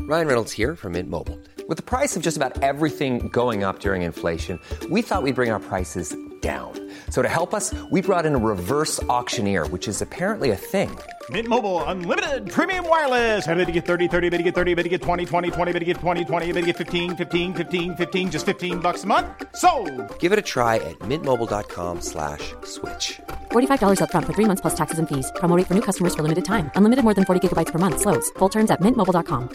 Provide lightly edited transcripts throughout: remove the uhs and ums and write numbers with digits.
Ryan Reynolds here from Mint Mobile. With the price of just about everything going up during inflation, we thought we'd bring our prices down. So to help us, we brought in a reverse auctioneer, which is apparently a thing. Mint Mobile Unlimited Premium Wireless. How to get 30, 30, how to get 30, how to get 20, 20, 20, how to get 20, 20, how to get 15, 15, 15, 15, just $15 a month? Sold! Give it a try at mintmobile.com/switch. $45 up front for 3 months plus taxes and fees. Promo rate for new customers for limited time. Unlimited more than 40 gigabytes per month. Slows full terms at mintmobile.com.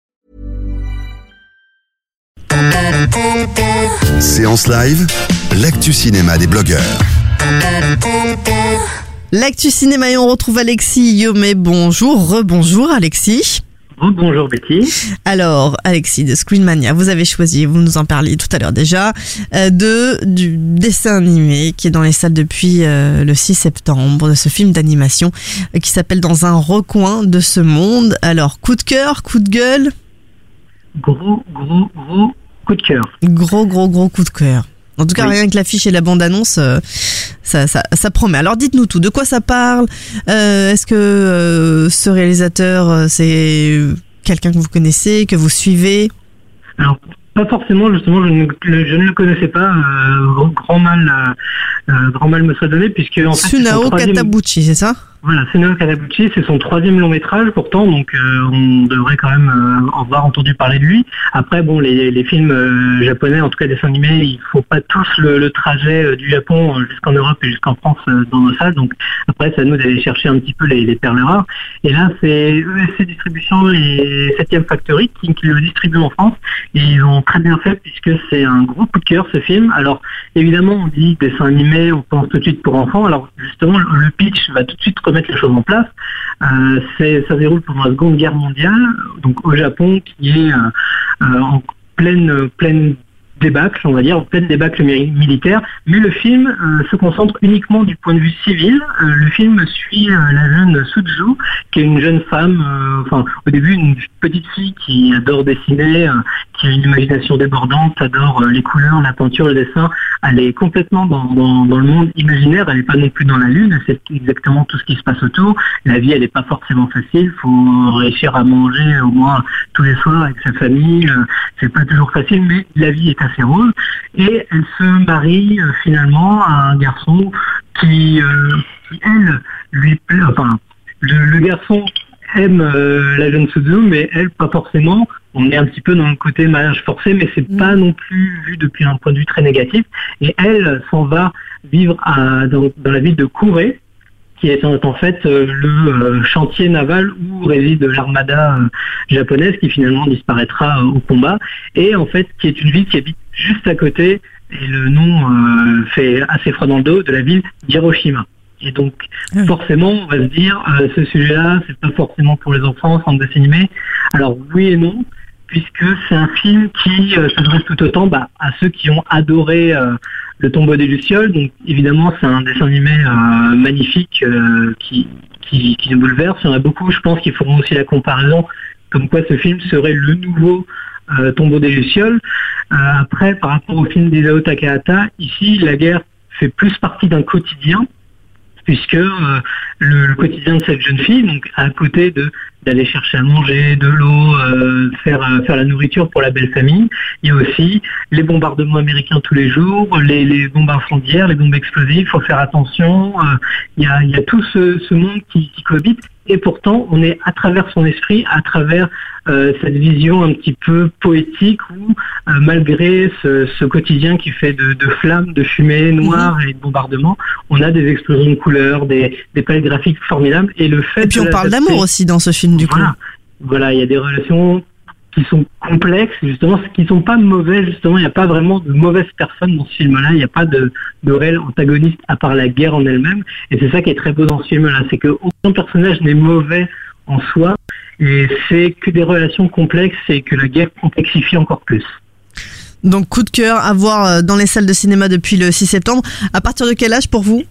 Séance live, l'actu cinéma des blogueurs. L'actu cinéma et on retrouve Alexis Yomé. Bonjour, rebonjour Alexis. Bonjour Betty. Alors Alexis de Screenmania, vous avez choisi, vous nous en parliez tout à l'heure déjà, du dessin animé qui est dans les salles depuis le 6 septembre, de ce film d'animation qui s'appelle Dans un recoin de ce monde. Alors coup de cœur, coup de gueule? Gros coup de cœur. Gros coup de cœur. En tout cas, rien que l'affiche et la bande-annonce, ça promet. Alors dites-nous tout, de quoi ça parle? Est-ce que ce réalisateur, c'est quelqu'un que vous connaissez, que vous suivez? Alors, pas forcément, justement, je ne le connaissais pas. Grand mal me serait donné, puisque en fait, Sunao Katabuchi, c'est ça? Voilà, Sunao Katabuchi, c'est son 3e long métrage pourtant, donc on devrait quand même avoir entendu parler de lui. Après, bon, les films japonais, en tout cas dessins animés, il faut pas tous le trajet du Japon jusqu'en Europe et jusqu'en France dans nos salles, donc après, c'est à nous d'aller chercher un petit peu les perles rares. Et là, c'est ESC Distribution et 7ème Factory qui le distribuent en France, et ils ont très bien fait puisque c'est un gros coup de cœur ce film. Alors, évidemment, on dit dessin animé, on pense tout de suite pour enfants. Alors, justement, le pitch va tout de suite mettre les choses en place. Ça se déroule pendant la Seconde Guerre mondiale, donc au Japon, qui est en pleine débâcle, on va dire, en pleine débâcle militaire, mais le film se concentre uniquement du point de vue civil. Le film suit la jeune Suzu, qui est une jeune femme, au début une petite fille qui adore dessiner, qui a une imagination débordante, adore les couleurs, la peinture, le dessin. Elle est complètement dans le monde imaginaire, elle n'est pas non plus dans la lune, c'est exactement tout ce qui se passe autour. La vie, elle n'est pas forcément facile, il faut réussir à manger au moins tous les soirs avec sa famille, c'est pas toujours facile, mais la vie est assez rose. Et elle se marie finalement à un garçon qui elle, lui plaît, le garçon aime la jeune Suzu, mais elle, pas forcément. On est un petit peu dans le côté mariage forcé, mais c'est pas non plus vu depuis un point de vue très négatif. Et elle s'en va vivre dans la ville de Kure, qui est en fait le chantier naval où réside l'armada japonaise, qui finalement disparaîtra au combat, et en fait qui est une ville qui habite juste à côté, et le nom fait assez froid dans le dos, de la ville d'Hiroshima. Et donc, forcément, on va se dire, ce sujet-là, c'est pas forcément pour les enfants, c'est un dessin animé. Alors, oui et non, puisque c'est un film qui s'adresse tout autant à ceux qui ont adoré Le Tombeau des Lucioles. Donc, évidemment, c'est un dessin animé magnifique qui nous bouleverse. Il y en a beaucoup, je pense, qui feront aussi la comparaison, comme quoi ce film serait le nouveau Tombeau des Lucioles. Après, par rapport au film d'Isao Takahata, ici, la guerre fait plus partie d'un quotidien, puisque le quotidien de cette jeune fille, donc à côté d'aller chercher à manger, de l'eau, faire la nourriture pour la belle famille, il y a aussi les bombardements américains tous les jours, les bombes incendiaires, les bombes explosives, il faut faire attention, il y a tout ce monde qui cohabite, et pourtant on est à travers son esprit, à travers cette vision un petit peu poétique où malgré ce quotidien qui fait de flammes, de fumée noire et de bombardements, on a des explosions de couleurs, des palettes graphiques formidables, et le fait. Et puis on parle d'amour aussi dans ce film du coup. Voilà, il y a des relations qui sont complexes, justement, qui sont pas mauvaises, justement, il n'y a pas vraiment de mauvaises personnes dans ce film-là, il n'y a pas de réel antagoniste à part la guerre en elle-même, et c'est ça qui est très beau dans ce film-là, c'est qu'aucun personnage n'est mauvais en soi, et c'est que des relations complexes et que la guerre complexifie encore plus. Donc coup de cœur à voir dans les salles de cinéma depuis le 6 septembre. À partir de quel âge pour vous?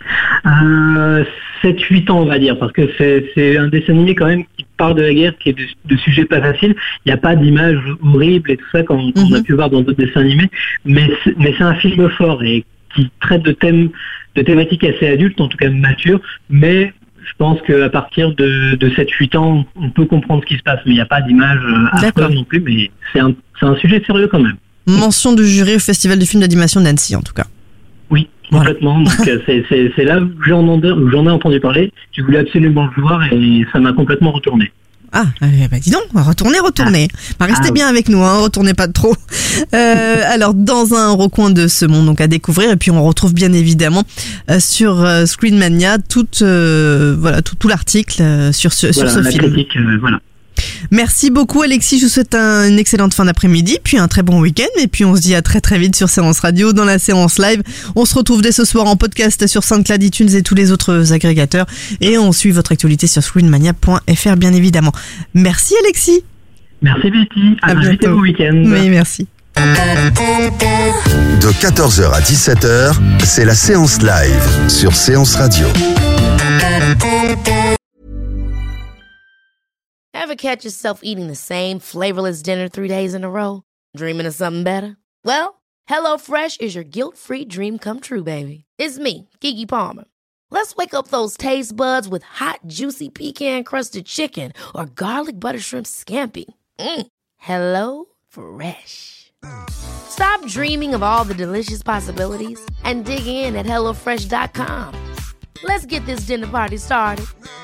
7-8 ans on va dire, parce que c'est un dessin animé quand même qui parle de la guerre, qui est de sujets pas faciles. Il n'y a pas d'images horribles et tout ça comme on a pu voir dans d'autres dessins animés, mais c'est un film fort et qui traite de thématiques assez adultes, en tout cas matures, mais Je pense qu'à partir de 7-8 ans, on peut comprendre ce qui se passe, mais il n'y a pas d'image affreuse non plus, mais c'est un sujet sérieux quand même. Mention du jury au Festival du film d'animation d'Annecy, en tout cas. Oui, complètement. Donc c'est là où j'en ai entendu parler. Je voulais absolument le voir et ça m'a complètement retourné. Ah, dis donc, retournez. Restez bien avec nous, retournez pas de trop. Alors, dans un recoin de ce monde donc à découvrir, et puis on retrouve bien évidemment sur Screen Mania tout l'article sur ce film. Critique, voilà. Merci beaucoup Alexis, je vous souhaite une excellente fin d'après-midi, puis un très bon week-end, et puis on se dit à très très vite sur Séance Radio, dans la séance live. On se retrouve dès ce soir en podcast sur SoundCloud, iTunes et tous les autres agrégateurs, et on suit votre actualité sur screenmania.fr bien évidemment. Merci Alexis. Merci Betty, à bientôt. Bon week-end. Oui, merci. De 14h à 17h, c'est la séance live sur Séance Radio. Ever catch yourself eating the same flavorless dinner 3 days in a row? Dreaming of something better? Well, HelloFresh is your guilt-free dream come true, baby. It's me, Keke Palmer. Let's wake up those taste buds with hot, juicy pecan-crusted chicken or garlic butter shrimp scampi. Hello Fresh. Stop dreaming of all the delicious possibilities and dig in at HelloFresh.com. Let's get this dinner party started.